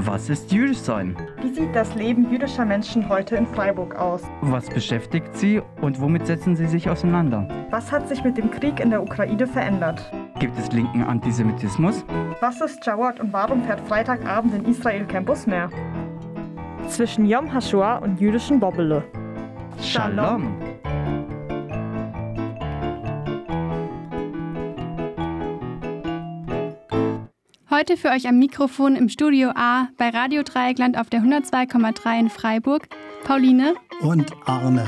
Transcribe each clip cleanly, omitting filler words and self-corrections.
Was ist jüdisch sein? Wie sieht das Leben jüdischer Menschen heute in Freiburg aus? Was beschäftigt sie und womit setzen sie sich auseinander? Was hat sich mit dem Krieg in der Ukraine verändert? Gibt es linken Antisemitismus? Was ist Jawad und warum fährt Freitagabend in Israel kein Bus mehr? Zwischen Yom HaShoah und jüdischen Bobbele. Shalom! Heute für euch am Mikrofon im Studio A bei Radio Dreieckland auf der 102,3 in Freiburg Pauline und Arne.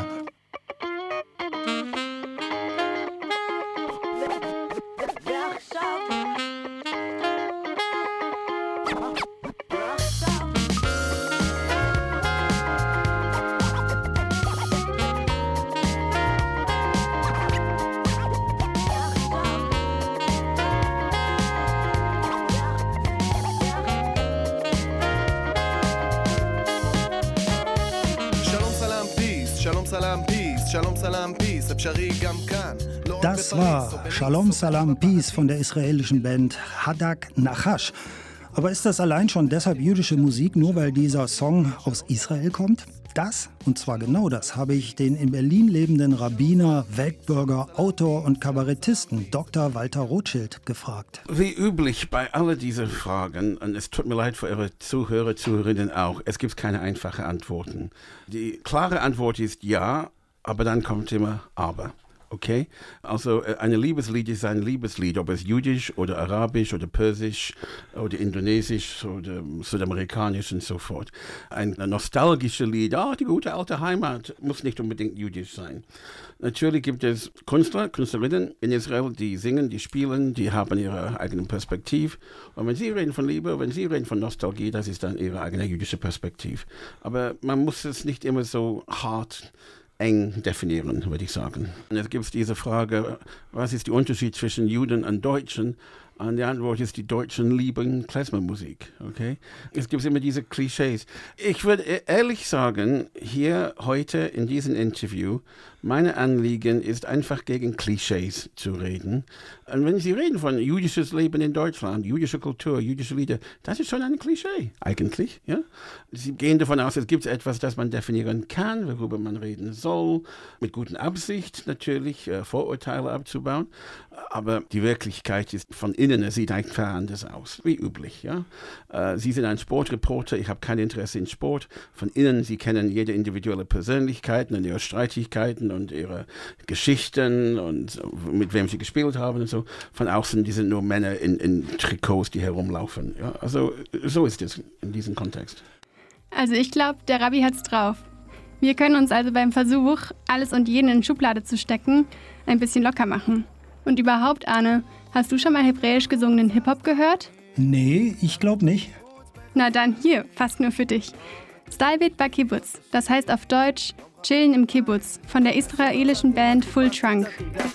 Das war Shalom Salam Peace von der israelischen Band Hadak Nachash. Aber ist das allein schon deshalb jüdische Musik, nur weil dieser Song aus Israel kommt? Das, und zwar genau das, habe ich den in Berlin lebenden Rabbiner, Weltbürger, Autor und Kabarettisten Dr. Walter Rothschild gefragt. Wie üblich bei all diesen Fragen, und es tut mir leid für Ihre Zuhörer, Zuhörerinnen auch, es gibt keine einfachen Antworten. Die klare Antwort ist ja, aber dann kommt immer aber. Okay? Also ein Liebeslied ist ein Liebeslied, ob es jüdisch oder arabisch oder persisch oder indonesisch oder südamerikanisch und so fort. Ein nostalgisches Lied, die gute alte Heimat, muss nicht unbedingt jüdisch sein. Natürlich gibt es Künstler, Künstlerinnen in Israel, die singen, die spielen, die haben ihre eigene Perspektive. Und wenn sie reden von Liebe, wenn sie reden von Nostalgie, das ist dann ihre eigene jüdische Perspektive. Aber man muss es nicht immer so hart eng definieren, würde ich sagen. Und jetzt gibt es diese Frage, was ist der Unterschied zwischen Juden und Deutschen? Und die Antwort ist, die Deutschen lieben Klezmermusik. Okay? Es gibt immer diese Klischees. Ich würde ehrlich sagen, hier heute in diesem Interview, mein Anliegen ist einfach gegen Klischees zu reden. Und wenn Sie reden von jüdisches Leben in Deutschland, jüdische Kultur, jüdische Lieder, das ist schon ein Klischee eigentlich. Ja? Sie gehen davon aus, es gibt etwas, das man definieren kann, worüber man reden soll, mit guter Absicht natürlich, Vorurteile abzubauen. Aber die Wirklichkeit ist von innen, es sieht einfach anders aus, wie üblich. Ja? Sie sind ein Sportreporter, ich habe kein Interesse in Sport. Von innen, Sie kennen jede individuelle Persönlichkeit und ihre Streitigkeiten und ihre Geschichten und mit wem sie gespielt haben und so. Von außen, die sind nur Männer in Trikots, die herumlaufen. Ja? Also so ist es in diesem Kontext. Also ich glaube, der Rabbi hat's drauf. Wir können uns also beim Versuch, alles und jeden in Schublade zu stecken, ein bisschen locker machen. Und überhaupt, Arne, hast du schon mal hebräisch gesungenen Hip-Hop gehört? Nee, ich glaube nicht. Na dann, hier, fast nur für dich. Stalbit Bakibutz, das heißt auf Deutsch Chillen im Kibbutz, von der israelischen Band Full Trunk.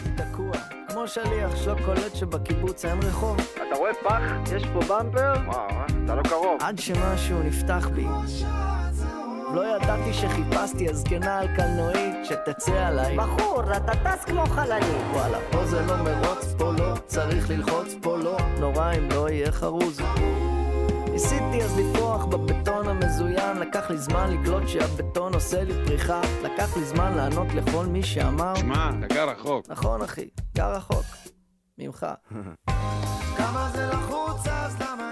כמו שליח שלא קולט שבקיבוץ אין רחוב. אתה רואה פח? יש פה במפר? וואו, אתה לא קרוב. עד שמשהו נפתח בי. לא ידעתי שחיפשתי הזקנה על קלנועית שתצא עליי. בחור, אתה טס כמו חללית. וואלה, פה זה לא מרוץ, פה לא צריך ללחוץ, פה לא נורא אם לא יהיה חרוז. ניסיתי אז לפרוח בבטון המזוין, לקח לי זמן לגלות שהבטון עושה לי פריחה, לקח לי זמן לענות לכל מי שאמר שמע, אתה גר רחוק. נכון אחי, גר רחוק ממך. כמה זה לחוץ אז למה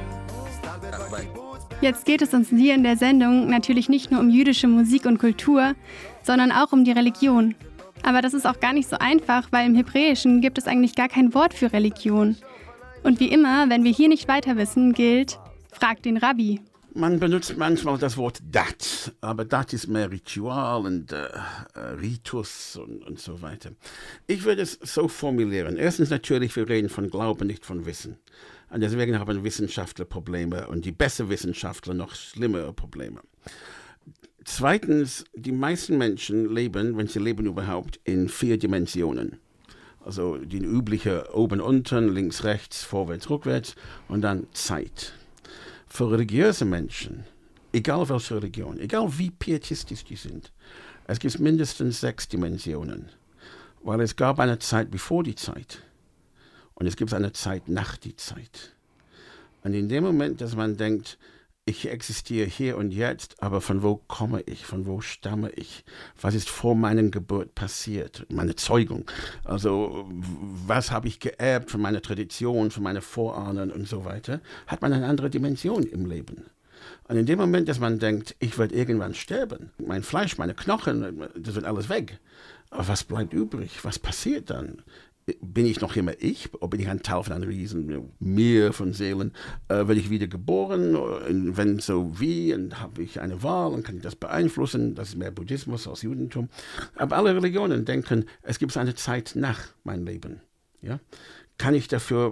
Jetzt geht es uns hier in der Sendung natürlich nicht nur um jüdische Musik und Kultur, sondern auch um die Religion. Aber das ist auch gar nicht so einfach, weil im Hebräischen gibt es eigentlich gar kein Wort für Religion. Und wie immer, wenn wir hier nicht weiter wissen, gilt, fragt den Rabbi. Man benutzt manchmal das Wort Dat, aber Dat ist mehr Ritual und Ritus und so weiter. Ich würde es so formulieren. Erstens natürlich, wir reden von Glauben, nicht von Wissen. Und deswegen haben Wissenschaftler Probleme und die besseren Wissenschaftler noch schlimmere Probleme. Zweitens, die meisten Menschen leben, wenn sie leben überhaupt, in 4 Dimensionen. Also die übliche oben, unten, links, rechts, vorwärts, rückwärts und dann Zeit. Für religiöse Menschen, egal welche Religion, egal wie pietistisch die sind, es gibt mindestens 6 Dimensionen. Weil es gab eine Zeit bevor die Zeit. Und es gibt eine Zeit nach die Zeit. Und in dem Moment, dass man denkt, ich existiere hier und jetzt, aber von wo komme ich, von wo stamme ich, was ist vor meiner Geburt passiert, meine Zeugung, also was habe ich geerbt von meiner Tradition, von meinen Vorahnen und so weiter, hat man eine andere Dimension im Leben. Und in dem Moment, dass man denkt, ich werde irgendwann sterben, mein Fleisch, meine Knochen, das wird alles weg, aber was bleibt übrig, was passiert dann? Bin ich noch immer ich? Oder bin ich ein Teil von einem riesen Meer von Seelen? Werde ich wieder geboren? Und wenn so wie, und habe ich eine Wahl und kann ich das beeinflussen? Das ist mehr Buddhismus als Judentum. Aber alle Religionen denken, es gibt eine Zeit nach meinem Leben. Ja? Kann ich dafür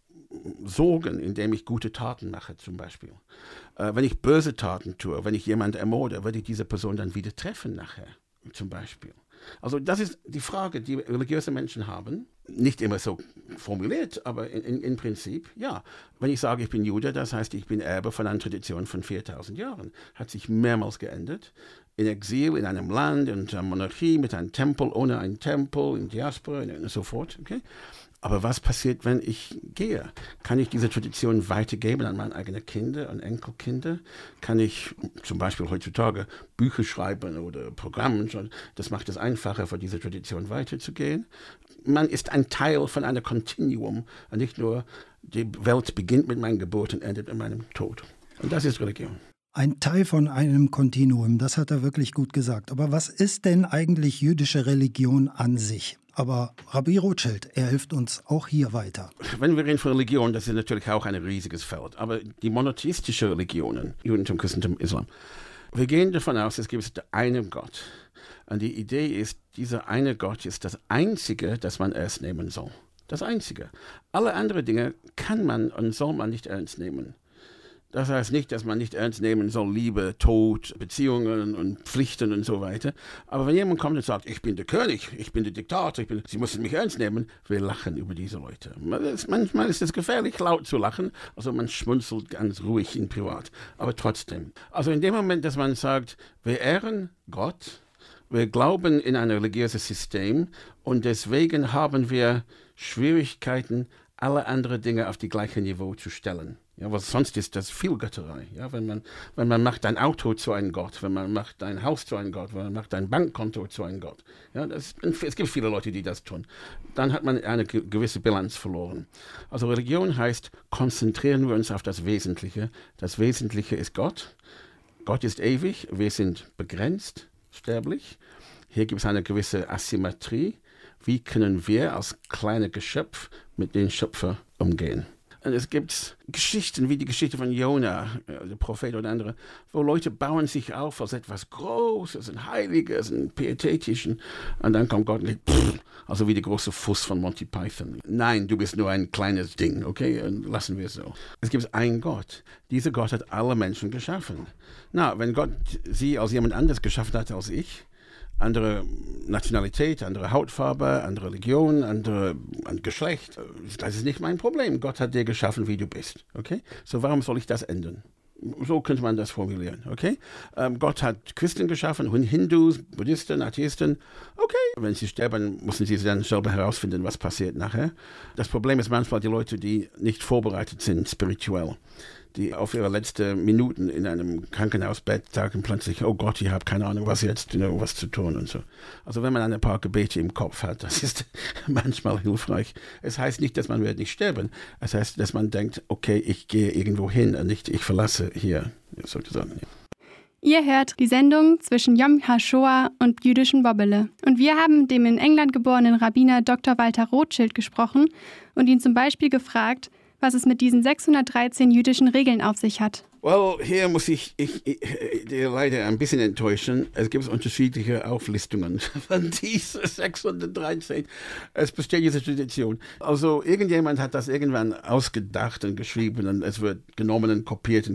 sorgen, indem ich gute Taten mache zum Beispiel? Wenn ich böse Taten tue, wenn ich jemanden ermorde, werde ich diese Person dann wieder treffen nachher zum Beispiel? Also das ist die Frage, die religiöse Menschen haben. Nicht immer so formuliert, aber im Prinzip, ja. Wenn ich sage, ich bin Jude, das heißt, ich bin Erbe von einer Tradition von 4000 Jahren. Hat sich mehrmals geändert. In Exil, in einem Land, in einer Monarchie, mit einem Tempel, ohne einen Tempel, in Diaspora und so fort. Okay? Aber was passiert, wenn ich gehe? Kann ich diese Tradition weitergeben an meine eigenen Kinder und Enkelkinder? Kann ich zum Beispiel heutzutage Bücher schreiben oder Programme? Das macht es einfacher, für diese Tradition weiterzugehen. Man ist ein Teil von einem Kontinuum und nicht nur, die Welt beginnt mit meiner Geburt und endet mit meinem Tod. Und das ist Religion. Ein Teil von einem Kontinuum, das hat er wirklich gut gesagt. Aber was ist denn eigentlich jüdische Religion an sich? Aber Rabbi Rothschild, er hilft uns auch hier weiter. Wenn wir reden von Religion, das ist natürlich auch ein riesiges Feld. Aber die monotheistischen Religionen, Judentum, Christentum, Islam, wir gehen davon aus, es gibt einen Gott. Und die Idee ist, dieser eine Gott ist das Einzige, das man ernst nehmen soll. Das Einzige. Alle anderen Dinge kann man und soll man nicht ernst nehmen. Das heißt nicht, dass man nicht ernst nehmen soll, Liebe, Tod, Beziehungen und Pflichten und so weiter. Aber wenn jemand kommt und sagt, ich bin der König, ich bin der Diktator, Sie müssen mich ernst nehmen, wir lachen über diese Leute. Manchmal ist es gefährlich, laut zu lachen, also man schmunzelt ganz ruhig in Privat. Aber trotzdem. Also in dem Moment, dass man sagt, wir ehren Gott, wir glauben in ein religiöses System und deswegen haben wir Schwierigkeiten, alle anderen Dinge auf die gleiche Niveau zu stellen. Ja, was sonst ist das viel Götterei. Ja, wenn man macht ein Auto zu einem Gott, wenn man macht ein Haus zu einem Gott, wenn man macht ein Bankkonto zu einem Gott. Ja, es gibt viele Leute, die das tun. Dann hat man eine gewisse Bilanz verloren. Also Religion heißt, konzentrieren wir uns auf das Wesentliche. Das Wesentliche ist Gott. Gott ist ewig, wir sind begrenzt, sterblich. Hier gibt es eine gewisse Asymmetrie. Wie können wir als kleines Geschöpf mit den Schöpfer umgehen? Und es gibt Geschichten wie die Geschichte von Jona, der Prophet oder andere, wo Leute bauen sich auf als etwas Großes und Heiliges und Pietätisches. Und dann kommt Gott und sagt, also wie der große Fuß von Monty Python. Nein, du bist nur ein kleines Ding, okay? Und lassen wir es so. Es gibt einen Gott. Dieser Gott hat alle Menschen geschaffen. Na, wenn Gott sie als jemand anderes geschaffen hat als ich, andere Nationalität, andere Hautfarbe, andere Religion, andere Geschlecht. Das ist nicht mein Problem. Gott hat dir geschaffen, wie du bist. Okay? So warum soll ich das ändern? So könnte man das formulieren. Okay? Gott hat Christen geschaffen, Hindus, Buddhisten, Atheisten. Okay, wenn sie sterben, müssen sie dann selber herausfinden, was passiert nachher. Das Problem ist manchmal die Leute, die nicht vorbereitet sind spirituell, die auf ihre letzten Minuten in einem Krankenhausbett sagen plötzlich, oh Gott, ich habe keine Ahnung, was jetzt, was zu tun und so. Also wenn man ein paar Gebete im Kopf hat, das ist manchmal hilfreich. Es heißt nicht, dass man wird nicht sterben. Es heißt, dass man denkt, okay, ich gehe irgendwo hin und nicht, ich verlasse hier, sozusagen. Ja. Ihr hört die Sendung zwischen Yom HaShoah und jüdischen Bobbele. Und wir haben mit dem in England geborenen Rabbiner Dr. Walter Rothschild gesprochen und ihn zum Beispiel gefragt, was es mit diesen 613 jüdischen Regeln auf sich hat. Well, hier muss ich dir leider ein bisschen enttäuschen. Es gibt unterschiedliche Auflistungen von diesen 613. Es besteht diese Tradition. Also irgendjemand hat das irgendwann ausgedacht und geschrieben und es wird genommen und kopiert.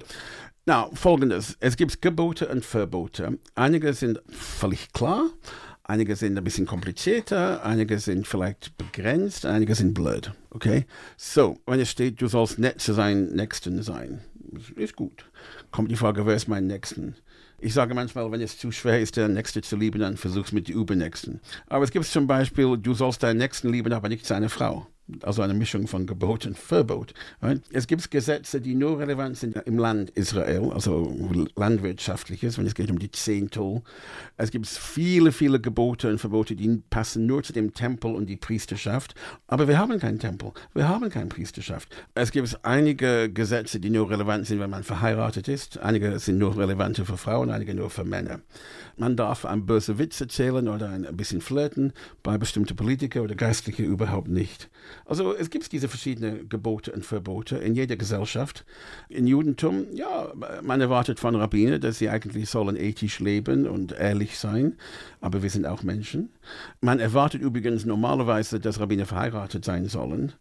Na, Folgendes. Es gibt Gebote und Verbote. Einige sind völlig klar. Einige sind ein bisschen komplizierter, einige sind vielleicht begrenzt, einige sind blöd, okay? So, wenn es steht, du sollst nett zu seinen Nächsten sein, ist gut. Kommt die Frage, wer ist mein Nächsten? Ich sage manchmal, wenn es zu schwer ist, der Nächste zu lieben, dann versuch's mit den Übernächsten. Aber es gibt zum Beispiel, du sollst deinen Nächsten lieben, aber nicht seine Frau. Also eine Mischung von Gebot und Verbot. Es gibt Gesetze, die nur relevant sind im Land Israel, also landwirtschaftliches, wenn es geht um die Zehntel. Es gibt viele, viele Gebote und Verbote, die passen nur zu dem Tempel und die Priesterschaft. Aber wir haben keinen Tempel, wir haben keine Priesterschaft. Es gibt einige Gesetze, die nur relevant sind, wenn man verheiratet ist. Einige sind nur relevant für Frauen, einige nur für Männer. Man darf einen bösen Witz erzählen oder ein bisschen flirten, bei bestimmten Politikern oder Geistlichen überhaupt nicht. Also es gibt diese verschiedenen Gebote und Verbote in jeder Gesellschaft. Im Judentum, ja, man erwartet von Rabbinern, dass sie eigentlich sollen ethisch leben und ehrlich sein, aber wir sind auch Menschen. Man erwartet übrigens normalerweise, dass Rabbiner verheiratet sein sollen.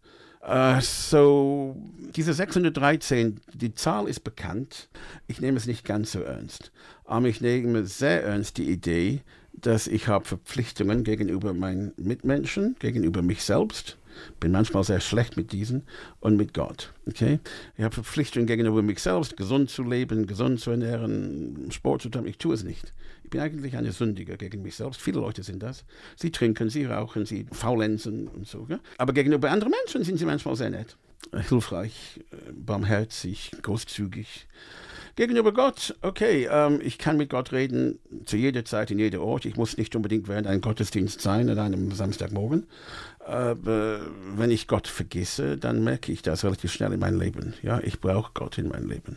So, diese 613, die Zahl ist bekannt. Ich nehme es nicht ganz so ernst. Aber ich nehme sehr ernst die Idee, dass ich habe Verpflichtungen gegenüber meinen Mitmenschen, gegenüber mich selbst. Bin manchmal sehr schlecht mit diesen und mit Gott. Okay? Ich habe Verpflichtungen gegenüber mich selbst, gesund zu leben, gesund zu ernähren, Sport zu tun. Ich tue es nicht. Ich bin eigentlich eine Sündiger gegen mich selbst. Viele Leute sind das. Sie trinken, sie rauchen, sie faulenzen und so. Ja? Aber gegenüber anderen Menschen sind sie manchmal sehr nett, hilfreich, barmherzig, großzügig. Gegenüber Gott, okay, ich kann mit Gott reden zu jeder Zeit, in jeder Ort. Ich muss nicht unbedingt während einem Gottesdienst sein oder einem Samstagmorgen. Aber wenn ich Gott vergesse, dann merke ich das relativ schnell in meinem Leben. Ja, ich brauche Gott in meinem Leben.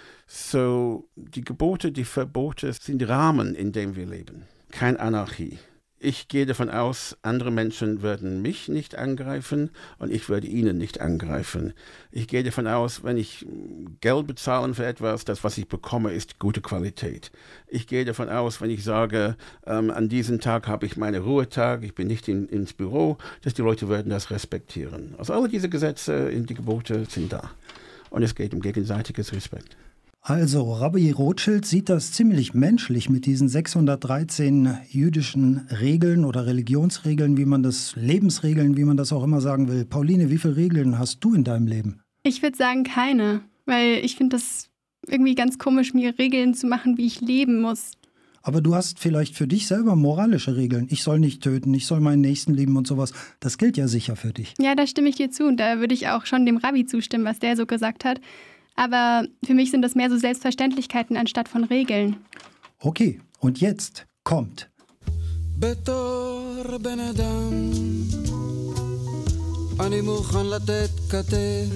So, die Gebote, die Verbote sind Rahmen, in dem wir leben. Keine Anarchie. Ich gehe davon aus, andere Menschen werden mich nicht angreifen und ich werde ihnen nicht angreifen. Ich gehe davon aus, wenn ich Geld bezahle für etwas, das, was ich bekomme, ist gute Qualität. Ich gehe davon aus, wenn ich sage, an diesem Tag habe ich meinen Ruhetag, ich bin nicht ins Büro, dass die Leute werden das respektieren. Also alle diese Gesetze, die Gebote sind da. Und es geht um gegenseitiges Respekt. Also, Rabbi Rothschild sieht das ziemlich menschlich mit diesen 613 jüdischen Regeln oder Religionsregeln, Lebensregeln, wie man das auch immer sagen will. Pauline, wie viele Regeln hast du in deinem Leben? Ich würde sagen keine, weil ich finde das irgendwie ganz komisch, mir Regeln zu machen, wie ich leben muss. Aber du hast vielleicht für dich selber moralische Regeln. Ich soll nicht töten, ich soll meinen Nächsten lieben und sowas. Das gilt ja sicher für dich. Ja, da stimme ich dir zu und da würde ich auch schon dem Rabbi zustimmen, was der so gesagt hat. Aber für mich sind das mehr so Selbstverständlichkeiten anstatt von Regeln. Okay, und jetzt kommt. בתור בן אדם אני מוכן לתת כתף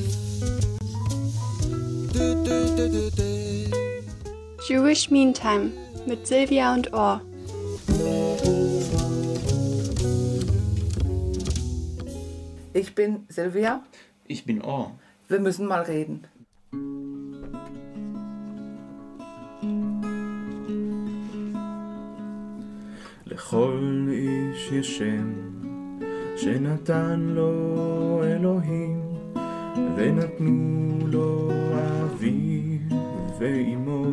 Jewish Meantime mit Silvia und Or. Ich bin Silvia. Ich bin Or. Wir müssen mal reden. לכל איש יש שם שנתן לו אלוהים ונתנו לו אביו ואמו.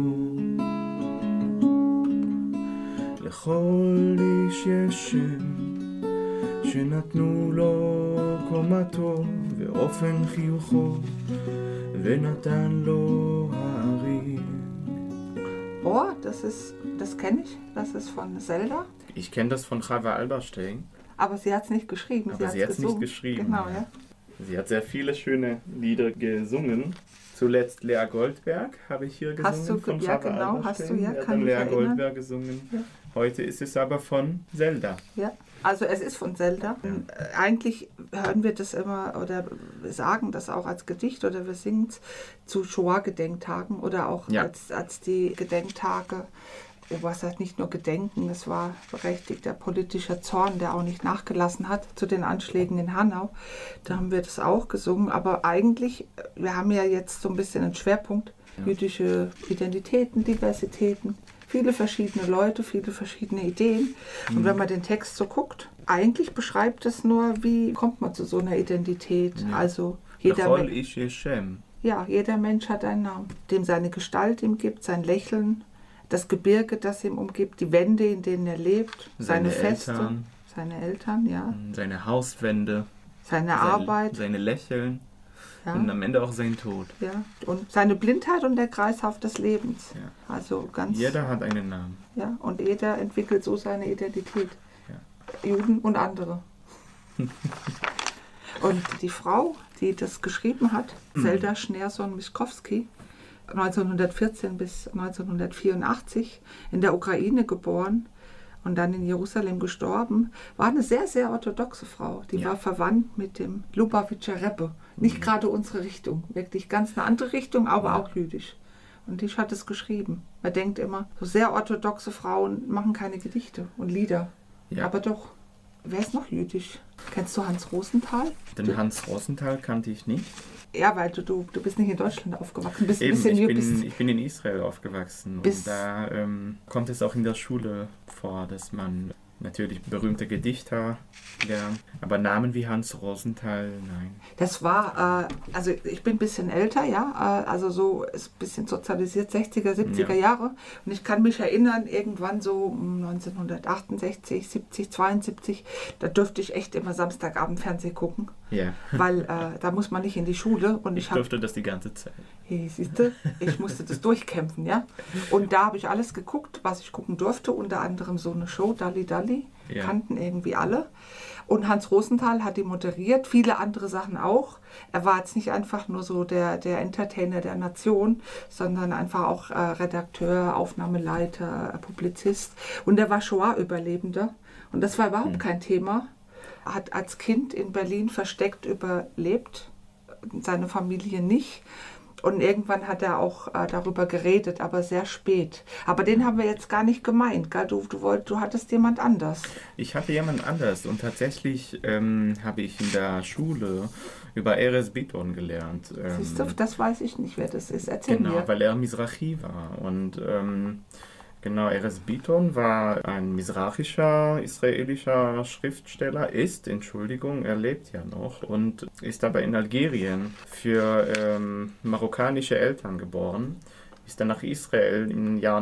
לכל איש יש שם שנתנו לו קומתו ואופן חיוכו ונתן לו הארי. Oh, das kenne ich. Das ist von Zelda. Ich kenne das von Chava Alberstein. Aber sie hat es nicht geschrieben. Aber sie hat es nicht geschrieben. Genau, ja. Sie hat sehr viele schöne Lieder gesungen. Zuletzt Lea Goldberg habe ich hier gesungen. Hast du, von ja Chava genau, Alberstein. hast du, ja, Hat kann dann ich Lea erinnern. Goldberg gesungen. Ja. Heute ist es aber von Zelda. Ja, also es ist von Zelda. Ja. Eigentlich hören wir das immer oder sagen das auch als Gedicht oder wir singen es zu Shoah-Gedenktagen oder auch als die Gedenktage. Was heißt nicht nur Gedenken, es war berechtigter politischer Zorn, der auch nicht nachgelassen hat zu den Anschlägen in Hanau. Da haben wir das auch gesungen, aber eigentlich, wir haben ja jetzt so ein bisschen einen Schwerpunkt, jüdische Identitäten, Diversitäten, viele verschiedene Leute, viele verschiedene Ideen. Und wenn man den Text so guckt, eigentlich beschreibt es nur, wie kommt man zu so einer Identität. Ja. Also jeder Mensch hat einen Namen, dem seine Gestalt ihm gibt, sein Lächeln, das Gebirge, das ihm umgibt, die Wände, in denen er lebt, seine Feste, seine Eltern, ja. Seine Hauswände, seine Arbeit, seine Lächeln und am Ende auch sein Tod. Ja, und seine Blindheit und der Kreislauf des Lebens. Ja. Also ganz. Jeder hat einen Namen. Ja, und jeder entwickelt so seine Identität. Ja. Juden und andere. Und die Frau, die das geschrieben hat, Zelda Schneerson-Mischkowski, 1914 bis 1984 in der Ukraine geboren und dann in Jerusalem gestorben, war eine sehr, sehr orthodoxe Frau. Die war verwandt mit dem Lubavitcher Rebbe. Nicht gerade unsere Richtung, wirklich ganz eine andere Richtung, aber auch jüdisch. Und die hat es geschrieben. Man denkt immer, so sehr orthodoxe Frauen machen keine Gedichte und Lieder. Ja. Aber doch. Wer ist noch jüdisch? Kennst du Hans Rosenthal? Den Hans Rosenthal kannte ich nicht. Ja, weil du bist nicht in Deutschland aufgewachsen. Ich bin in Israel aufgewachsen. Und da kommt es auch in der Schule vor, dass man natürlich berühmte Gedichter lernt. Aber Namen wie Hans Rosenthal, nein. Das war, also ich bin ein bisschen älter, ja, also so ist ein bisschen sozialisiert, 60er, 70er Jahre. Und ich kann mich erinnern, irgendwann so 1968, 70, 72, da durfte ich echt immer Samstagabend Fernsehen gucken. Ja. Weil da muss man nicht in die Schule. Und ich durfte das die ganze Zeit. Hey, siehste, ich musste das durchkämpfen, ja. Und da habe ich alles geguckt, was ich gucken durfte, unter anderem so eine Show, Dalli Dalli, kannten irgendwie alle. Und Hans Rosenthal hat die moderiert, viele andere Sachen auch. Er war jetzt nicht einfach nur so der Entertainer der Nation, sondern einfach auch Redakteur, Aufnahmeleiter, Publizist. Und er war Shoah-Überlebender. Und das war überhaupt kein Thema. Er hat als Kind in Berlin versteckt überlebt, seine Familie nicht. Und irgendwann hat er auch darüber geredet, aber sehr spät. Aber den haben wir jetzt gar nicht gemeint, gell? Du hattest jemand anders. Ich hatte jemand anders und tatsächlich habe ich in der Schule über Erez Biton gelernt. Siehst du, das weiß ich nicht, wer das ist. Erzähl mir. Genau, weil er Mizrachi war. Und genau, Erez Biton war ein mizrachischer, israelischer Schriftsteller, er lebt ja noch und ist aber in Algerien für marokkanische Eltern geboren, ist dann nach Israel im Jahr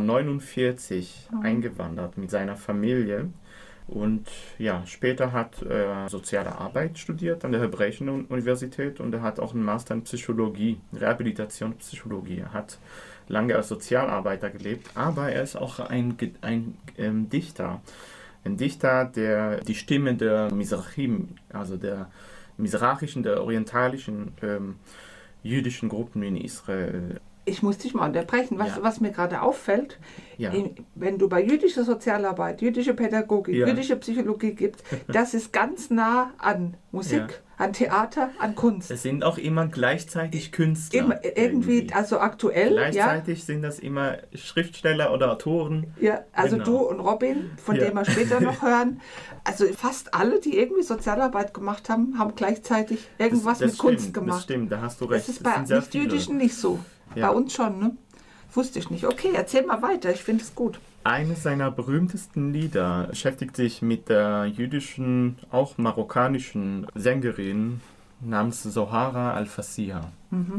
49 eingewandert mit seiner Familie und ja, später hat er soziale Arbeit studiert an der Hebräischen Universität und er hat auch einen Master in Psychologie, Rehabilitationspsychologie. Er hat lange als Sozialarbeiter gelebt, aber er ist auch ein Dichter. Ein Dichter, der die Stimme der Mizrachim, also der mizrachischen, der orientalischen jüdischen Gruppen in Israel. Ich muss dich mal unterbrechen. Was mir gerade auffällt, wenn du bei jüdischer Sozialarbeit, jüdische Pädagogik, jüdische Psychologie gibst, das ist ganz nah an Musik, an Theater, an Kunst. Es sind auch immer gleichzeitig Künstler. Irgendwie, also aktuell. Gleichzeitig sind das immer Schriftsteller oder Autoren. Ja, also du und Robin, von dem wir später noch hören. Also fast alle, die irgendwie Sozialarbeit gemacht haben, haben gleichzeitig irgendwas mit Kunst gemacht. Das stimmt, da hast du recht. Das ist bei Nicht-Jüdischen nicht so. Ja. Bei uns schon, ne? Wusste ich nicht. Okay, erzähl mal weiter, ich finde es gut. Eines seiner berühmtesten Lieder beschäftigt sich mit der jüdischen, auch marokkanischen Sängerin namens Zohara Al-Fassiha.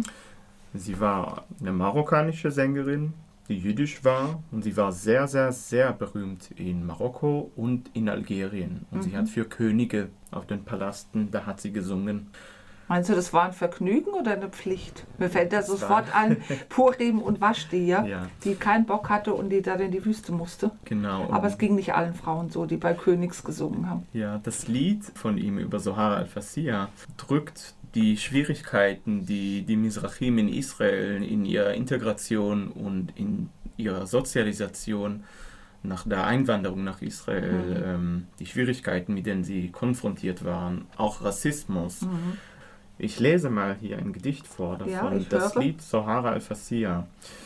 Sie war eine marokkanische Sängerin, die jüdisch war und sie war sehr, sehr, sehr berühmt in Marokko und in Algerien. Und sie hat für Könige auf den Palasten, da hat sie gesungen. Meinst du, das war ein Vergnügen oder eine Pflicht? Mir fällt da sofort ein, Purim und Vashti, die keinen Bock hatte und die dann in die Wüste musste. Genau. Aber es ging nicht allen Frauen so, die bei Königs gesungen haben. Ja, das Lied von ihm über Zohara Al-Fassiha drückt die Schwierigkeiten, die die Mizrachim in Israel in ihrer Integration und in ihrer Sozialisation nach der Einwanderung nach Israel, die Schwierigkeiten, mit denen sie konfrontiert waren, auch Rassismus. Ich lese mal hier ein Gedicht vor davon, das Lied Zohara Al-Fassiha.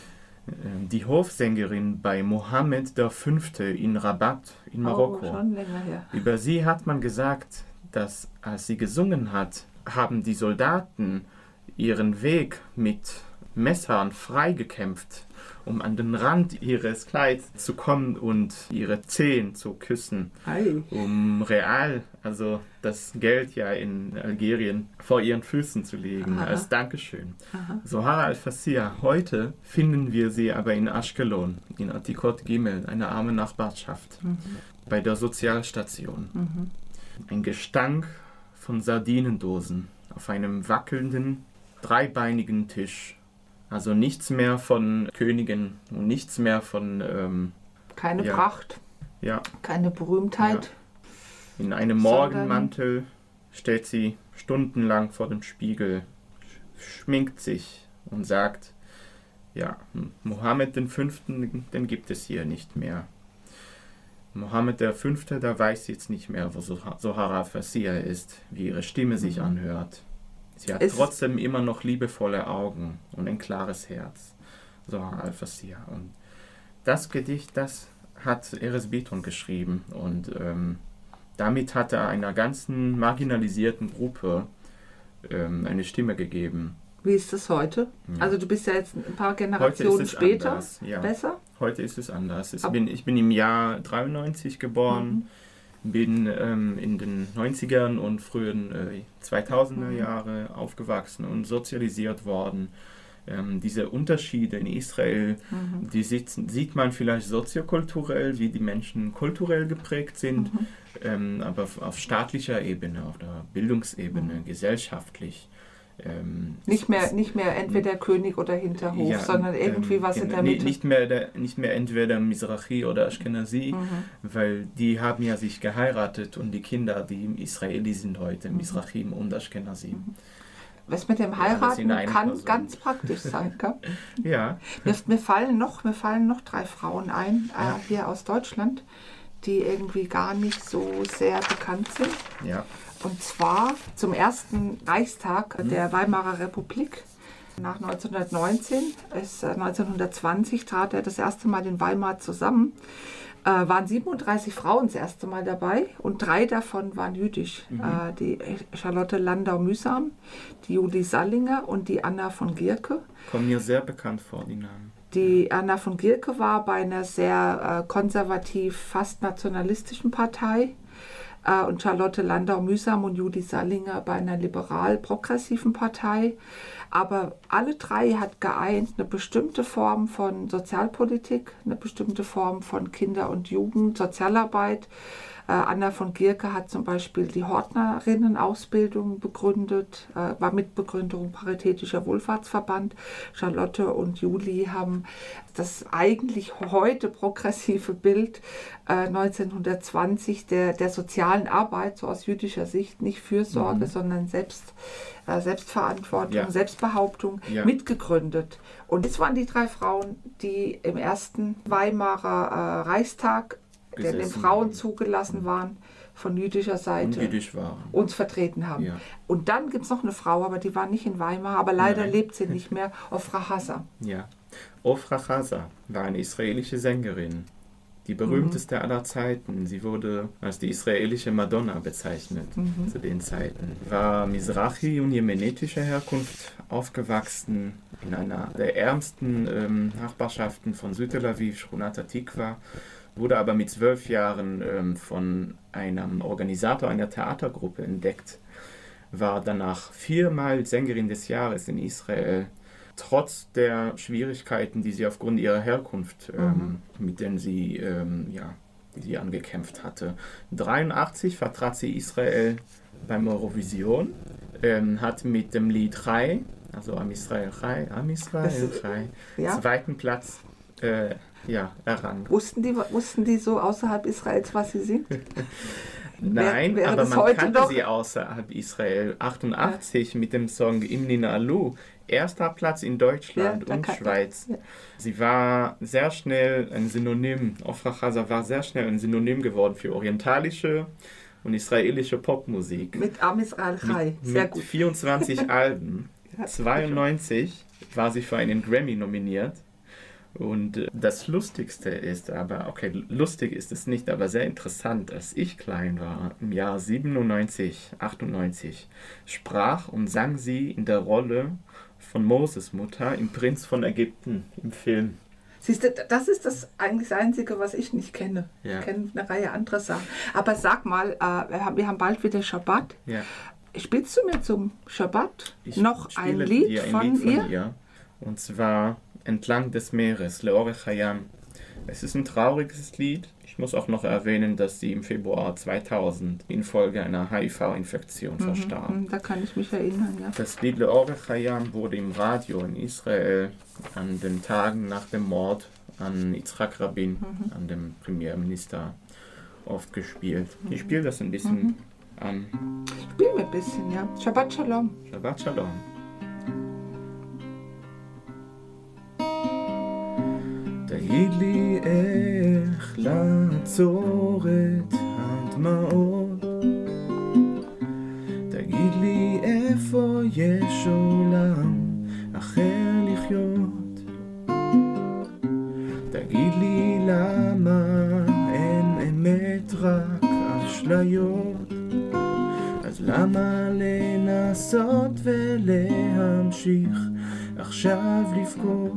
Die Hofsängerin bei Mohammed V. in Rabat in Marokko. Schon länger her. Über sie hat man gesagt, dass als sie gesungen hat, haben die Soldaten ihren Weg mit Messern freigekämpft, um an den Rand ihres Kleids zu kommen und ihre Zehen zu küssen, um real, also das Geld ja in Algerien, vor ihren Füßen zu legen, als Dankeschön. Zohara Al-Fassiha, heute finden wir sie aber in Ashkelon, in Atikot Gimel, einer armen Nachbarschaft, bei der Sozialstation. Ein Gestank von Sardinendosen auf einem wackelnden, dreibeinigen Tisch. Also nichts mehr von Königen und nichts mehr von... keine Pracht, ja. keine Berühmtheit. Ja. In einem Morgenmantel steht sie stundenlang vor dem Spiegel, schminkt sich und sagt, ja, Mohammed V., den gibt es hier nicht mehr. Mohammed V., da weiß sie jetzt nicht mehr, wo Zohara Al-Fasir ist, wie ihre Stimme sich anhört. Sie hat trotzdem immer noch liebevolle Augen und ein klares Herz. Zohara Al-Fasir. Und das Gedicht, das hat Erez Biton geschrieben. Und damit hat er einer ganzen marginalisierten Gruppe eine Stimme gegeben. Wie ist das heute? Ja. Also du bist ja jetzt ein paar Generationen später anders, ja. Besser? Heute ist es anders. Ich bin im Jahr 93 geboren, bin in den 90ern und frühen 2000er Jahre aufgewachsen und sozialisiert worden. Diese Unterschiede in Israel, die sieht man vielleicht soziokulturell, wie die Menschen kulturell geprägt sind, aber auf staatlicher Ebene, auf der Bildungsebene, gesellschaftlich. Nicht mehr entweder König oder Hinterhof, sondern irgendwie was in der Mitte. Nicht mehr entweder Mizrahi oder Ashkenazi, weil die haben ja sich geheiratet und die Kinder, die Israeli sind heute, Mizrahim und Ashkenazi. Was mit dem Heiraten kann ganz praktisch sein, gell? Ja. Mir fallen noch 3 Frauen ein, hier aus Deutschland, die irgendwie gar nicht so sehr bekannt sind. Ja. Und zwar zum ersten Reichstag der Weimarer Republik nach 1919. 1920 trat er das erste Mal in Weimar zusammen. Waren 37 Frauen das erste Mal dabei und 3 davon waren jüdisch. Die Charlotte Landau-Mühsam, die Judy Sallinger und die Anna von Gierke. Kommen mir sehr bekannt vor, die Namen. Die Anna von Gierke war bei einer sehr konservativ, fast nationalistischen Partei. Und Charlotte Landau-Mühsam und Judy Sallinger bei einer liberal-progressiven Partei. Aber alle 3 hat geeint eine bestimmte Form von Sozialpolitik, eine bestimmte Form von Kinder- und Jugend, Sozialarbeit. Anna von Gierke hat zum Beispiel die Hortnerinnen-Ausbildung begründet, war Mitbegründerin Paritätischer Wohlfahrtsverband. Charlotte und Julie haben das eigentlich heute progressive Bild 1920 der sozialen Arbeit, so aus jüdischer Sicht, nicht Fürsorge, sondern Selbstverantwortung, Selbstbehauptung, mitgegründet. Und das waren die 3 Frauen, die im ersten Weimarer Reichstag, der den Frauen zugelassen waren, von jüdischer Seite uns vertreten haben. Ja. Und dann gibt es noch eine Frau, aber die war nicht in Weimar, aber leider lebt sie nicht mehr, Ofra Haza. Ja, Ofra Haza war eine israelische Sängerin, die berühmteste aller Zeiten. Sie wurde als die israelische Madonna bezeichnet zu den Zeiten. War Mizrahi und jemenitischer Herkunft, aufgewachsen in einer der ärmsten Nachbarschaften von Süd-Tel Aviv, Shkunat Hatikva. Wurde aber mit 12 Jahren von einem Organisator einer Theatergruppe entdeckt, war danach 4-mal Sängerin des Jahres in Israel, trotz der Schwierigkeiten, die sie aufgrund ihrer Herkunft, mit denen sie angekämpft hatte. 1983 vertrat sie Israel beim Eurovision, hat mit dem Lied Chai, also Am Israel Chai, zweiten Platz errang. Wussten die so außerhalb Israels, was sie sind? Nein, aber man kannte sie außerhalb Israel. 88 mit dem Song Imnin Alu, erster Platz in Deutschland und Schweiz. Ja. Sie war sehr schnell ein Synonym, Ofra Haza war sehr schnell ein Synonym geworden für orientalische und israelische Popmusik. Mit Am Israel Chai, sehr gut. Mit 24 Alben. 92 war sie für einen Grammy nominiert. Und das Lustigste ist aber, lustig ist es nicht, aber sehr interessant, als ich klein war, im Jahr 97, 98, sprach und sang sie in der Rolle von Moses Mutter im Prinz von Ägypten im Film. Siehst du, das ist eigentlich das Einzige, was ich nicht kenne. Ja. Ich kenne eine Reihe anderer Sachen. Aber sag mal, wir haben bald wieder Schabbat. Ja. Spielst du mir zum Schabbat noch ein Lied von ihr? Und zwar Entlang des Meeres, Leorech Hayam. Es ist ein trauriges Lied. Ich muss auch noch erwähnen, dass sie im Februar 2000 infolge einer HIV-Infektion verstarb. Da kann ich mich erinnern, ja. Das Lied Leorech Hayam wurde im Radio in Israel an den Tagen nach dem Mord an Yitzhak Rabin, an dem Premierminister, oft gespielt. Ich spiele das ein bisschen an. Spielen wir ein bisschen, ja. Shabbat Shalom. Shabbat Shalom. תגיד לי איך לעצור את הדמעות, תגיד לי איפה יש עולם אחר לחיות, תגיד לי למה אין אמת רק אשליות, אז למה לנסות ולהמשיך עכשיו לבכות,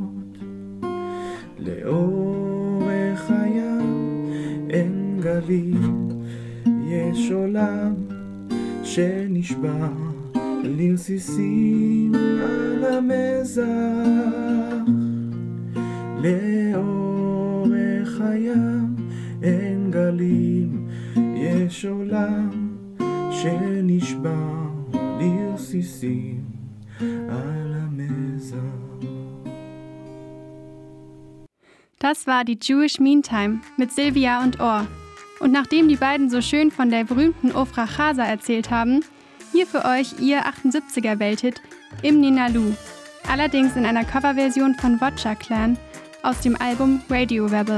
לאורך הים אין גלים, יש עולם שנשבע לרסיסים על המזח, לאורך הים אין גלים, יש עולם שנשבע לרסיסים על המזח. Das war die Jewish Meantime mit Silvia und Or. Und nachdem die beiden so schön von der berühmten Ofra Chasa erzählt haben, hier für euch ihr 78er-Welthit Imni Nalu. Allerdings in einer Coverversion von Vodka Clan aus dem Album Radio Rebel.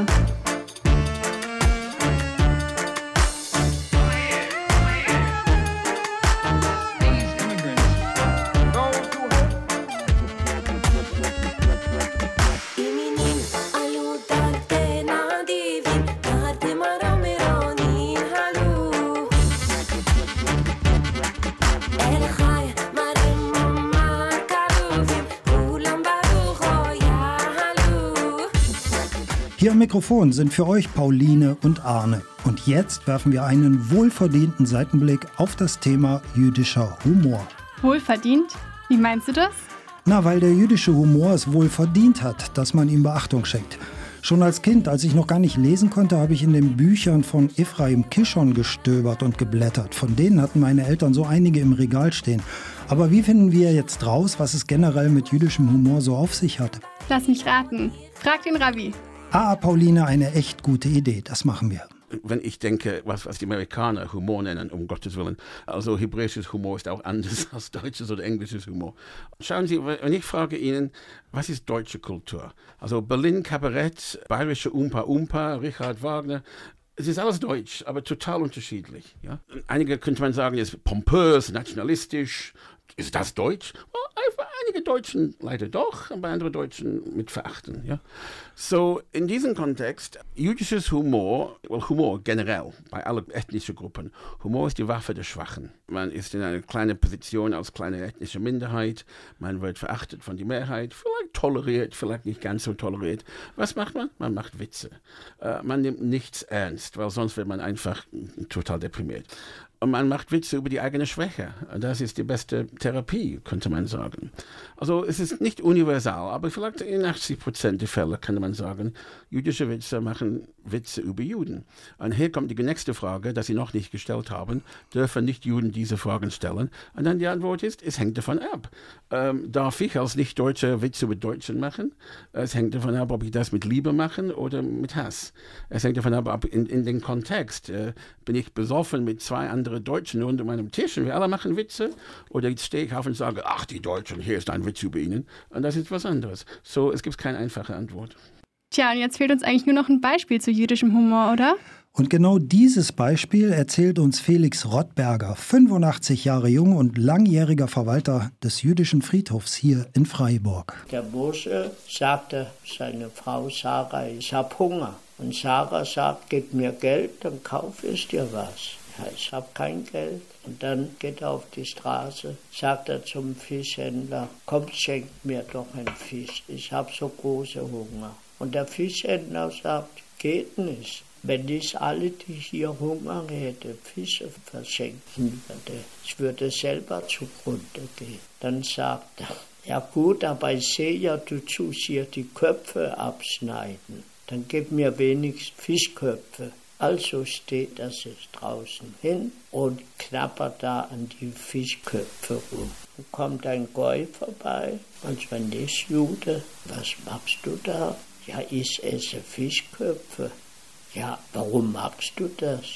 Hier am Mikrofon sind für euch Pauline und Arne. Und jetzt werfen wir einen wohlverdienten Seitenblick auf das Thema jüdischer Humor. Wohlverdient? Wie meinst du das? Na, weil der jüdische Humor es wohl verdient hat, dass man ihm Beachtung schenkt. Schon als Kind, als ich noch gar nicht lesen konnte, habe ich in den Büchern von Ephraim Kishon gestöbert und geblättert. Von denen hatten meine Eltern so einige im Regal stehen. Aber wie finden wir jetzt raus, was es generell mit jüdischem Humor so auf sich hat? Lass mich raten. Frag den Rabbi. Pauline, eine echt gute Idee. Das machen wir. Wenn ich denke, was die Amerikaner Humor nennen, um Gottes Willen, also hebräisches Humor ist auch anders als deutsches oder englisches Humor. Schauen Sie, wenn ich frage Ihnen, was ist deutsche Kultur? Also Berlin Kabarett, bayerische Umpa, Richard Wagner, es ist alles deutsch, aber total unterschiedlich. Ja? Einige könnte man sagen, ist pompös, nationalistisch. Ist das deutsch? Einige Deutschen leider doch, aber andere Deutschen mit verachten. Ja? So, in diesem Kontext, jüdisches Humor generell, bei allen ethnischen Gruppen, Humor ist die Waffe der Schwachen. Man ist in einer kleinen Position als kleine ethnische Minderheit, man wird verachtet von der Mehrheit, vielleicht toleriert, vielleicht nicht ganz so toleriert. Was macht man? Man macht Witze. Man nimmt nichts ernst, weil sonst wird man einfach total deprimiert. Und man macht Witze über die eigene Schwäche. Das ist die beste Therapie, könnte man sagen. Also es ist nicht universal, aber vielleicht in 80% der Fälle kann man sagen, jüdische Witze machen Witze über Juden. Und hier kommt die nächste Frage, die Sie noch nicht gestellt haben. Dürfen nicht Juden diese Fragen stellen? Und dann die Antwort ist, es hängt davon ab. Darf ich als Nicht-Deutscher Witze über Deutschen machen? Es hängt davon ab, ob ich das mit Liebe mache oder mit Hass. Es hängt davon ab, in den Kontext. Bin ich besoffen mit zwei anderen Deutschen rund um einem Tisch und wir alle machen Witze? Oder jetzt stehe ich auf und sage, ach, die Deutschen, hier ist ein Witz über ihnen. Und das ist was anderes. So, es gibt keine einfache Antwort. Tja, und jetzt fehlt uns eigentlich nur noch ein Beispiel zu jüdischem Humor, oder? Und genau dieses Beispiel erzählt uns Felix Rottberger, 85 Jahre jung und langjähriger Verwalter des jüdischen Friedhofs hier in Freiburg. Der Bursche sagte seine Frau Sarah, ich habe Hunger. Und Sarah sagt, gib mir Geld, dann kauf ich dir was. Ja, ich habe kein Geld. Und dann geht er auf die Straße, sagt er zum Fischhändler, komm, schenk mir doch einen Fisch, ich habe so große Hunger. Und der Fischhändler sagt, geht nicht. Wenn ich alle, die hier Hunger hätte, Fische verschenken würde, ich würde selber zugrunde gehen. Dann sagt er, ja gut, aber ich sehe ja, du tust hier die Köpfe abschneiden. Dann gib mir wenigstens Fischköpfe. Also steht er sich draußen hin und knappert da an die Fischköpfe rum. Dann kommt ein Goy vorbei und sagt, nicht Jude, was machst du da? Ja, ich esse Fischköpfe. Ja, warum magst du das?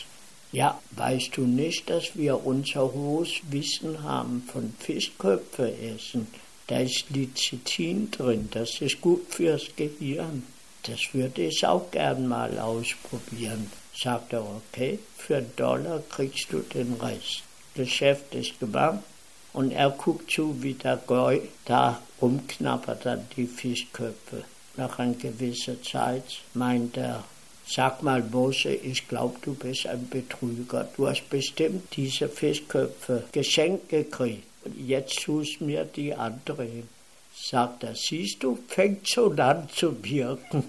Ja, weißt du nicht, dass wir unser hohes Wissen haben von Fischköpfe essen? Da ist Lecithin drin, das ist gut fürs Gehirn. Das würde ich auch gern mal ausprobieren. Sagt er, okay, für $1 kriegst du den Rest. Geschäft ist gemacht und er guckt zu, wie der Goy da rumknabbert an die Fischköpfe. Nach einer gewissen Zeit meint er, sag mal, Mose, ich glaube, du bist ein Betrüger. Du hast bestimmt diese Fischköpfe geschenkt gekriegt. Und jetzt tust mir die andrehen. Sagt er, siehst du, fängt schon an zu wirken.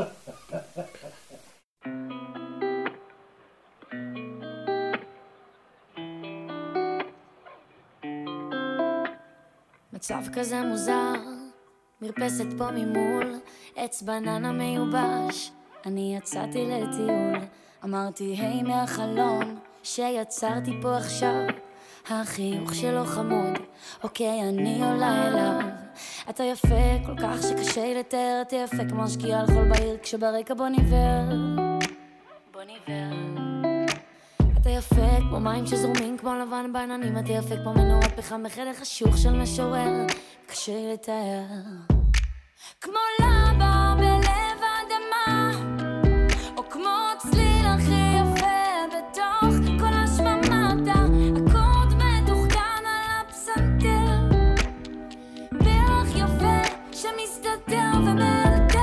מצב כזה מוזר, מרפסת פה ממול, עץ בננה מיובש. אני יצאתי לטיול, אמרתי היי מהחלום שיצרתי פה עכשיו. החיוך שלו חמוד, אוקיי אני עולה אליו. אתה יפה כל כך שקשה לתאר, אתה יפה כמו שקיעה על חול בעיר כשברקע בוא ניבר. אתה יפה כמו מים שזורמים כמו לבן בעננים, אתה יפה כמו מנורת פחם בחדר חשוך של משורר, קשה לתאר. כמו לבה בלב האדמה, או כמו צליל הכי יפה בתוך כל השממתה, אקורד מתוחכן על הפסנתר, פרח יפה שמסתתר ומאלתר.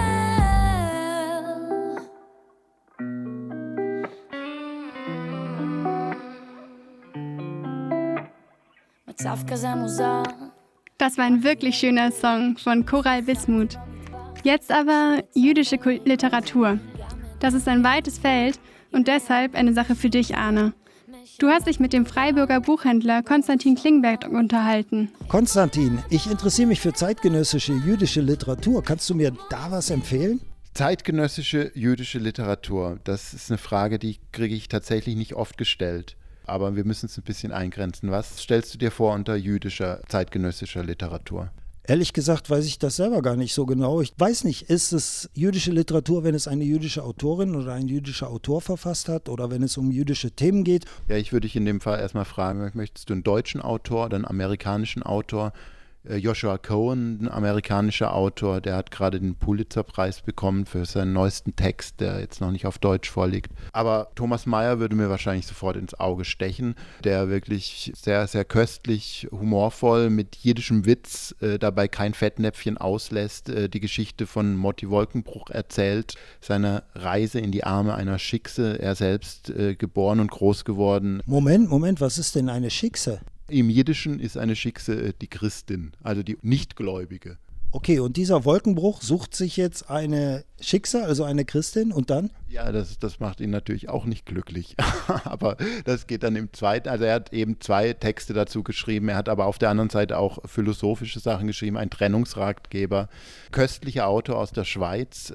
מצב כזה מוזר. Das war ein wirklich schöner Song von Coral Bismuth. Jetzt aber jüdische Literatur. Das ist ein weites Feld und deshalb eine Sache für dich, Arne. Du hast dich mit dem Freiburger Buchhändler Konstantin Klingberg unterhalten. Konstantin, ich interessiere mich für zeitgenössische jüdische Literatur. Kannst du mir da was empfehlen? Zeitgenössische jüdische Literatur, das ist eine Frage, die kriege ich tatsächlich nicht oft gestellt. Aber wir müssen es ein bisschen eingrenzen. Was stellst du dir vor unter jüdischer, zeitgenössischer Literatur? Ehrlich gesagt weiß ich das selber gar nicht so genau. Ich weiß nicht, ist es jüdische Literatur, wenn es eine jüdische Autorin oder ein jüdischer Autor verfasst hat oder wenn es um jüdische Themen geht? Ja, ich würde dich in dem Fall erstmal fragen, möchtest du einen deutschen Autor oder einen amerikanischen Autor? Joshua Cohen, ein amerikanischer Autor, der hat gerade den Pulitzer-Preis bekommen für seinen neuesten Text, der jetzt noch nicht auf Deutsch vorliegt. Aber Thomas Mann würde mir wahrscheinlich sofort ins Auge stechen, der wirklich sehr, sehr köstlich, humorvoll, mit jiddischem Witz dabei kein Fettnäpfchen auslässt, die Geschichte von Motti Wolkenbruch erzählt, seine Reise in die Arme einer Schickse, er selbst geboren und groß geworden. Moment, was ist denn eine Schickse? Im Jiddischen ist eine Schickse die Christin, also die Nichtgläubige. Okay, und dieser Wolkenbruch sucht sich jetzt eine Schickse, also eine Christin, und dann? Ja, das macht ihn natürlich auch nicht glücklich. Aber das geht dann im zweiten, also er hat eben 2 Texte dazu geschrieben, er hat aber auf der anderen Seite auch philosophische Sachen geschrieben, ein Trennungsratgeber, köstlicher Autor aus der Schweiz,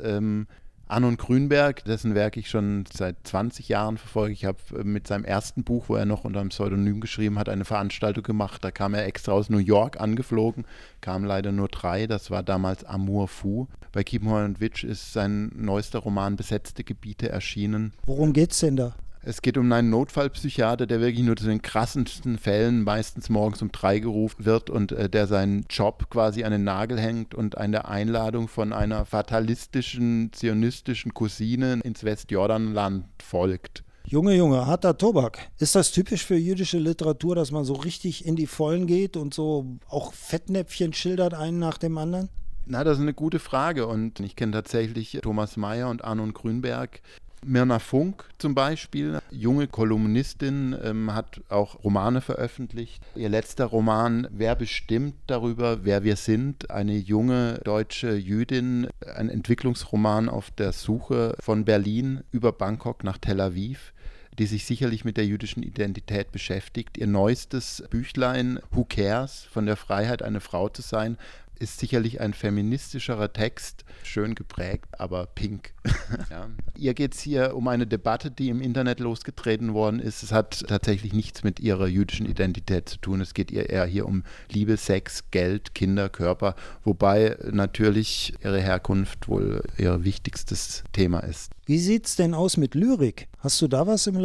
Anon Grünberg, dessen Werk ich schon seit 20 Jahren verfolge. Ich habe mit seinem ersten Buch, wo er noch unter einem Pseudonym geschrieben hat, eine Veranstaltung gemacht. Da kam er extra aus New York angeflogen, kamen leider nur 3. Das war damals Amour Fou. Bei Kiepenheuer und Witsch ist sein neuester Roman Besetzte Gebiete erschienen. Worum geht's denn da? Es geht um einen Notfallpsychiater, der wirklich nur zu den krassesten Fällen meistens morgens um 3 gerufen wird und der seinen Job quasi an den Nagel hängt und einer Einladung von einer fatalistischen, zionistischen Cousine ins Westjordanland folgt. Junge, harter Tobak. Ist das typisch für jüdische Literatur, dass man so richtig in die Vollen geht und so auch Fettnäpfchen schildert, einen nach dem anderen? Na, das ist eine gute Frage und ich kenne tatsächlich Thomas Mann und Anon Grünberg. Mirna Funk zum Beispiel, junge Kolumnistin, hat auch Romane veröffentlicht. Ihr letzter Roman, Wer bestimmt darüber, wer wir sind, eine junge deutsche Jüdin, ein Entwicklungsroman auf der Suche von Berlin über Bangkok nach Tel Aviv, die sich sicherlich mit der jüdischen Identität beschäftigt. Ihr neuestes Büchlein, Who Cares, von der Freiheit, eine Frau zu sein, ist sicherlich ein feministischerer Text, schön geprägt, aber pink. Ja. Ihr geht es hier um eine Debatte, die im Internet losgetreten worden ist. Es hat tatsächlich nichts mit ihrer jüdischen Identität zu tun. Es geht ihr eher hier um Liebe, Sex, Geld, Kinder, Körper, wobei natürlich ihre Herkunft wohl ihr wichtigstes Thema ist. Wie sieht's denn aus mit Lyrik? Hast du da was im Laden?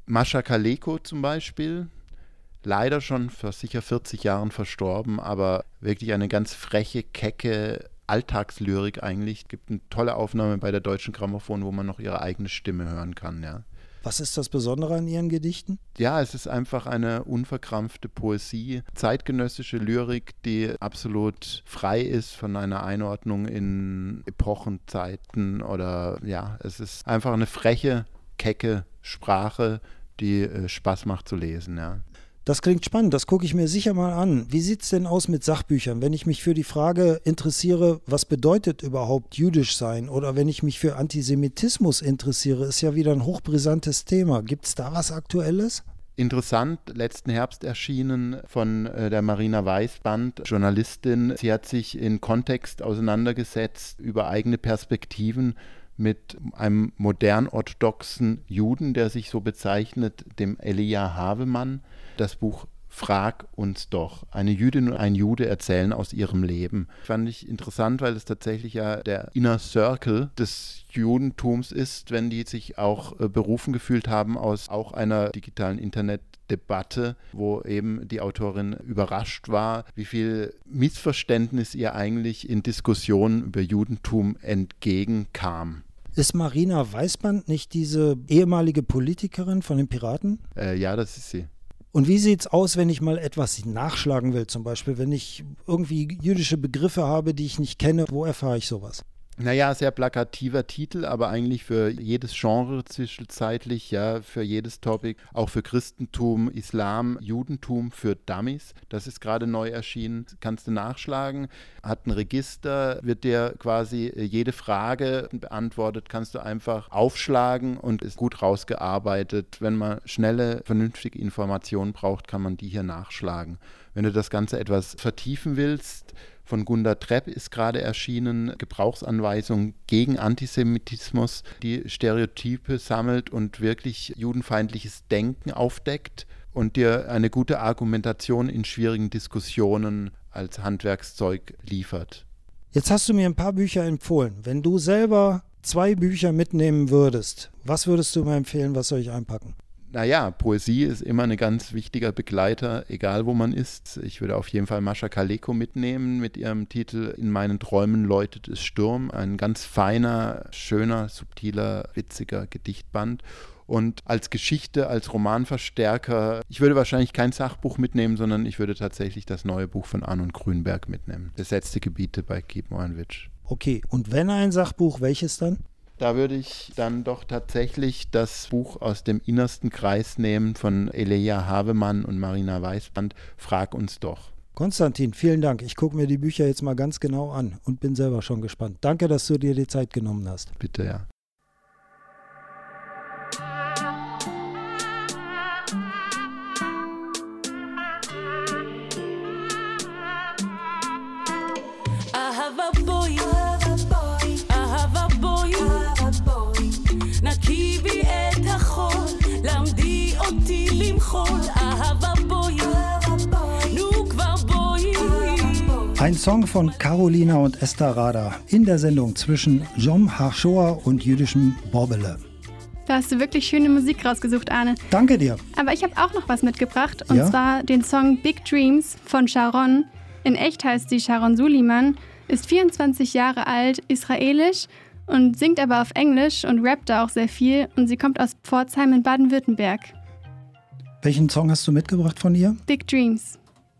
Mascha Kaleko zum Beispiel, leider schon vor sicher 40 Jahren verstorben, aber wirklich eine ganz freche, kecke Alltagslyrik eigentlich. Es gibt eine tolle Aufnahme bei der Deutschen Grammophon, wo man noch ihre eigene Stimme hören kann, ja. Was ist das Besondere an Ihren Gedichten? Ja, es ist einfach eine unverkrampfte Poesie, zeitgenössische Lyrik, die absolut frei ist von einer Einordnung in Epochenzeiten oder ja, es ist einfach eine freche, kecke Sprache, die Spaß macht zu lesen, ja. Das klingt spannend, das gucke ich mir sicher mal an. Wie sieht es denn aus mit Sachbüchern? Wenn ich mich für die Frage interessiere, was bedeutet überhaupt jüdisch sein? Oder wenn ich mich für Antisemitismus interessiere, ist ja wieder ein hochbrisantes Thema. Gibt es da was Aktuelles? Interessant, letzten Herbst erschienen von der Marina Weißband, Journalistin. Sie hat sich in Kontext auseinandergesetzt über eigene Perspektiven mit einem modern-orthodoxen Juden, der sich so bezeichnet, dem Elia Havemann. Das Buch Frag uns doch. Eine Jüdin und ein Jude erzählen aus ihrem Leben. Fand ich interessant, weil es tatsächlich ja der Inner Circle des Judentums ist, wenn die sich auch berufen gefühlt haben aus auch einer digitalen Internetdebatte, wo eben die Autorin überrascht war, wie viel Missverständnis ihr eigentlich in Diskussionen über Judentum entgegenkam. Ist Marina Weißband nicht diese ehemalige Politikerin von den Piraten? Ja, das ist sie. Und wie sieht es aus, wenn ich mal etwas nachschlagen will, zum Beispiel, wenn ich irgendwie jüdische Begriffe habe, die ich nicht kenne, wo erfahre ich sowas? Naja, sehr plakativer Titel, aber eigentlich für jedes Genre zwischenzeitlich, ja, für jedes Topic, auch für Christentum, Islam, Judentum, für Dummies. Das ist gerade neu erschienen, kannst du nachschlagen, hat ein Register, wird dir quasi jede Frage beantwortet, kannst du einfach aufschlagen und ist gut rausgearbeitet. Wenn man schnelle, vernünftige Informationen braucht, kann man die hier nachschlagen. Wenn du das Ganze etwas vertiefen willst, von Gunda Trepp ist gerade erschienen, Gebrauchsanweisung gegen Antisemitismus, die Stereotype sammelt und wirklich judenfeindliches Denken aufdeckt und dir eine gute Argumentation in schwierigen Diskussionen als Handwerkszeug liefert. Jetzt hast du mir ein paar Bücher empfohlen. Wenn du selber 2 Bücher mitnehmen würdest, was würdest du mir empfehlen, was soll ich einpacken? Naja, Poesie ist immer ein ganz wichtiger Begleiter, egal wo man ist. Ich würde auf jeden Fall Mascha Kaleko mitnehmen mit ihrem Titel In meinen Träumen läutet es Sturm. Ein ganz feiner, schöner, subtiler, witziger Gedichtband. Und als Geschichte, als Romanverstärker, ich würde wahrscheinlich kein Sachbuch mitnehmen, sondern ich würde tatsächlich das neue Buch von Arnon Grünberg mitnehmen. Besetzte Gebiete bei Kip Moranwitsch. Okay, und wenn ein Sachbuch, welches dann? Da würde ich dann doch tatsächlich das Buch aus dem innersten Kreis nehmen von Elia Havemann und Marina Weißband, Frag uns doch. Konstantin, vielen Dank. Ich gucke mir die Bücher jetzt mal ganz genau an und bin selber schon gespannt. Danke, dass du dir die Zeit genommen hast. Bitte, ja. Ein Song von Carolina und Esther Rada in der Sendung zwischen Yom HaShoah und jüdischem Bobbele. Da hast du wirklich schöne Musik rausgesucht, Arne. Danke dir. Aber ich habe auch noch was mitgebracht, und zwar den Song Big Dreams von Sharon. In echt heißt sie Sharon Suliman, ist 24 Jahre alt, israelisch und singt aber auf Englisch und rappt da auch sehr viel. Und sie kommt aus Pforzheim in Baden-Württemberg. Welchen Song hast du mitgebracht von ihr? Big Dreams.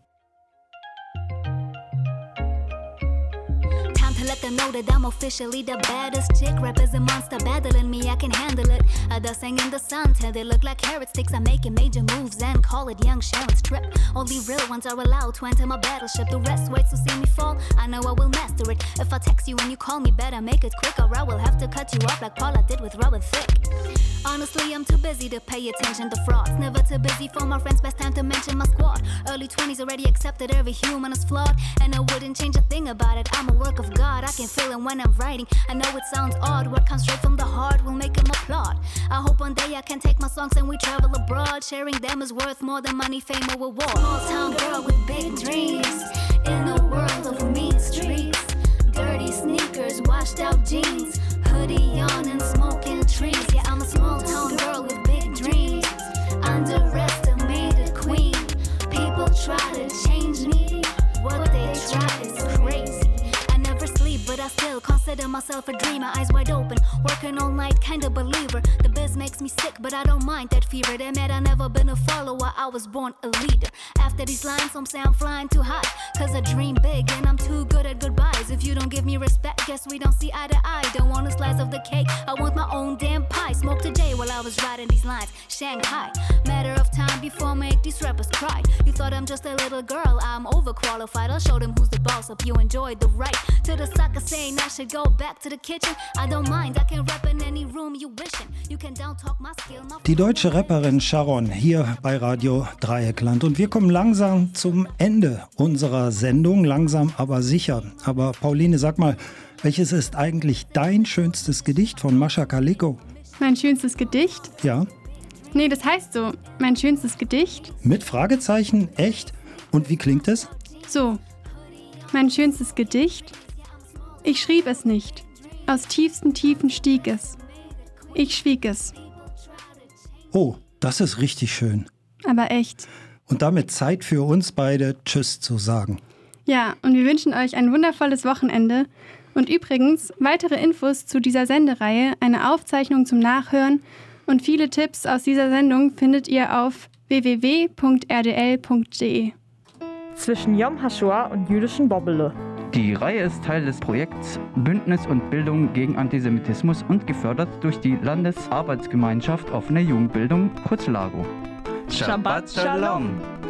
Let them know that I'm officially the baddest chick. Rap is a monster battling me, I can handle it. Dusting in the sun till they look like carrot sticks. I'm making major moves and call it young Sharon's trip. Only real ones are allowed to enter my battleship. The rest waits to see me fall, I know I will master it. If I text you and you call me, better make it quick, or I will have to cut you off like Paula did with Robin Thicke. Honestly, I'm too busy to pay attention to frauds. Never too busy for my friends, best time to mention my squad. Early 20s already accepted every human is flawed, and I wouldn't change a thing about it. I'm a work of God, I can feel it when I'm writing. I know it sounds odd, what comes straight from the heart will make him applaud. I hope one day I can take my songs and we travel abroad. Sharing them is worth more than money, fame, or reward. Small town girl with big dreams, in a world of mean streets. Dirty sneakers, washed out jeans, hoodie on and smoking trees. Yeah, I'm a small town girl with big dreams, myself a dreamer, eyes wide open, working all night, kinda believer. The biz makes me sick, but I don't mind that fever. They mad I never been a follower, I was born a leader. After these lines, some say I'm flying too high, cause I dream big and I'm too good at goodbyes. If you don't give me respect, guess we don't see eye to eye. Don't want a slice of the cake, I want my own damn pie. Smoked a J while I was writing these lines, Shanghai. Matter of time before I make these rappers cry. You thought I'm just a little girl, I'm overqualified. I'll show them who's the boss. Hope you enjoyed the right to the sucker saying I should go back to the kitchen. I don't mind, I can rap in any room you wishing. You can down talk my skill. Die deutsche Rapperin Sharon hier bei Radio Dreieckland. Und wir kommen langsam zum Ende unserer Sendung. Langsam, aber sicher. Aber Pauline, sag mal, welches ist eigentlich dein schönstes Gedicht von Mascha Kaleko? Mein schönstes Gedicht? Ja. Nee, das heißt so. Mein schönstes Gedicht? Mit Fragezeichen? Echt? Und wie klingt es? So. Mein schönstes Gedicht? Ich schrieb es nicht. Aus tiefsten Tiefen stieg es. Ich schwieg es. Oh, das ist richtig schön. Aber echt. Und damit Zeit für uns beide, Tschüss zu sagen. Ja, und wir wünschen euch ein wundervolles Wochenende. Und übrigens, weitere Infos zu dieser Sendereihe, eine Aufzeichnung zum Nachhören und viele Tipps aus dieser Sendung findet ihr auf www.rdl.de. Zwischen Yom HaShoah und jüdischen Bobbele. Die Reihe ist Teil des Projekts Bündnis und Bildung gegen Antisemitismus und gefördert durch die Landesarbeitsgemeinschaft Offene Jugendbildung, kurz LAGO. Shabbat Shalom!